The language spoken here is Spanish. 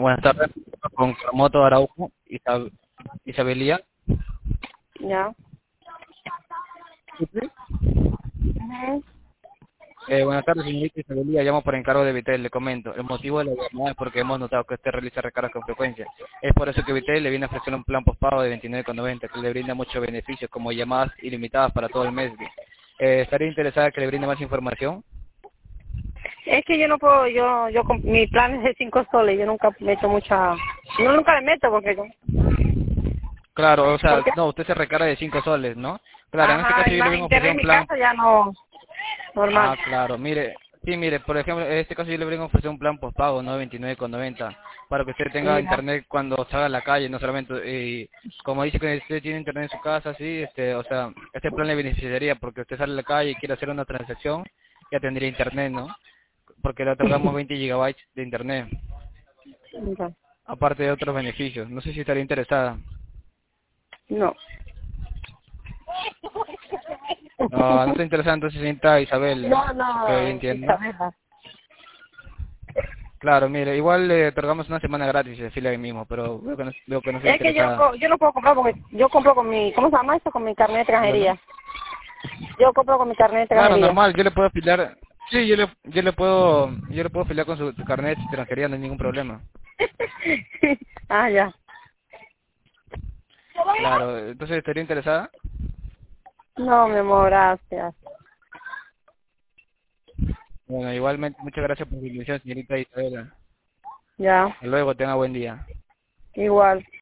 Buenas tardes, con Moto Araujo, Isabelía. Ya. Ujú. Buenas tardes, señorita Isabelía. Llamo por encargo de Vitel. Le comento. El motivo de la llamada es porque hemos notado que usted realiza recargas con frecuencia. Es por eso que Vitel le viene a ofrecer un plan postpago de 29,90 que le brinda muchos beneficios, como llamadas ilimitadas para todo el mes. ¿Estaría interesada que le brinde más información? Es que yo no puedo, mi plan es de 5 soles, yo nunca meto yo nunca le meto porque Claro, o ¿por sea, qué? no, usted se recarga de 5 soles, ¿no? Claro, en este Ajá, caso yo le más vengo a ofrecer internet en un mi plan. casa ya no, normal. Ah, claro, mire, sí, mire, por ejemplo, en este caso yo le vengo a ofrecer un plan postpago, ¿no? 29,90, para que usted tenga Ya. internet cuando salga a la calle, no solamente, y como dice que usted tiene internet en su casa, sí, o sea, este plan le beneficiaría porque usted sale a la calle y quiere hacer una transacción, ya tendría internet, ¿no? Porque le otorgamos 20 gigabytes de internet, Ya. aparte de otros beneficios. No sé si estaría interesada. No. No, no está interesada, entonces señorita Isabel. No, Ok, no, entiendo. Isabela. Claro, mire, igual le otorgamos una semana gratis de fila ahí mismo, pero veo que no está Es que interesada. yo no puedo comprar porque yo compro con ¿cómo se llama esto? Con mi carnet de Dígame. extranjería. Yo compro con mi carnet de Claro, extranjería. normal, yo le puedo afiliar. Sí, yo le puedo afiliar con su carnet de extranjería, no hay ningún problema. Ah, ya. Claro, entonces estaría interesada. No, mi amor, gracias. Bueno, igualmente, muchas gracias por su invitación, señorita Isabela. Ya, Hasta luego, tenga buen día. igual.